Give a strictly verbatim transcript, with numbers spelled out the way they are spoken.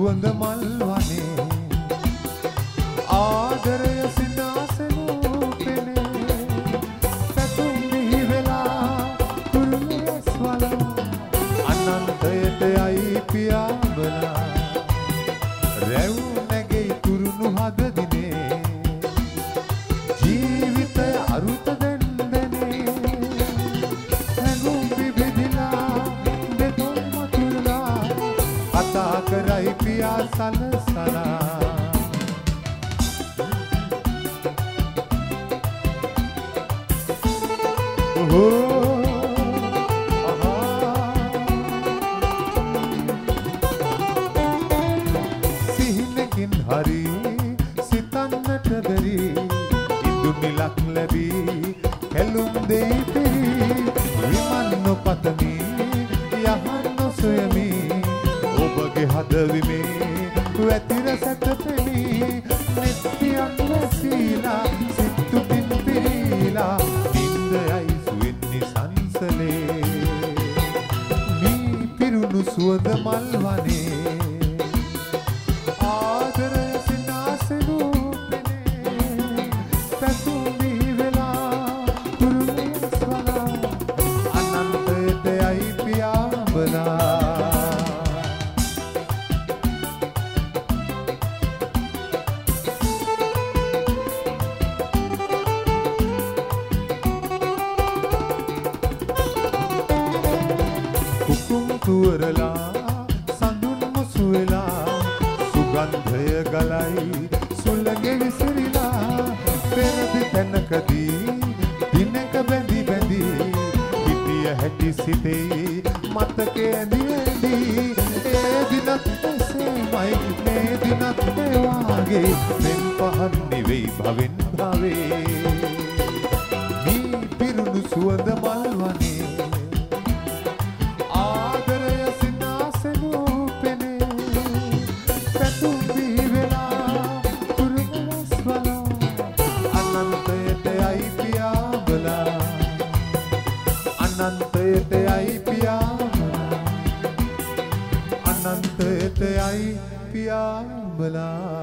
සුවඳ මල් වනේ ආදරය සිනාසෙනු පෙනේ පැතුම් බිහි වෙලා කුරුලස් වලා අනන්තයට යයි පියාඹලා රැව් නැගෙයි කුරුණු හද දිනේ ජීවිතය අරුත දෙන්දනේ හැඟුම් විවිධිලා දෙතොල් මතුරලා කතා කරයි පියා සලසලා සිහිනකින් හරි සිතන්නට බැරි ඉදුමිලක් ලැබී කැලුම් දෙයි පිරි විමන් නොපතමි යහන් නොසොයමි ඔබගේ හදවිමේ වැතිර සැතපෙමි නිත්‍යයක් වැසීලා සිත්තුටින් පිරීලා නින්දයයි සුවෙන්නි සංසලේ මී පිරුණු සුවඳ මල් වනේ ආදරය සිනාසෙනු පෙනේ පැතුම් බිහි වෙලා කුරුලස් වලා අනන්තයට යයි පියාඹලා තුවරලා සඳුන් මුසු වෙලා සුගන්ධය ගලයි සුළඟ විසිරිලා පෙරදි තැනකදී දිනක බැඳි බැඳි හිටිය හැටි සිතේ මතකේ ඇඳි ඇඳි ඒ දිනත් එසේමයි මේ දිනත් ඒ වාගේ මෙන් පහන් නෙවෙයි භවෙන් භවේ මේ පිරුණු සුවඳ මල් වනේ අනන්තයට යයි පියාඹලා අනන්තයට යයි පියාඹලා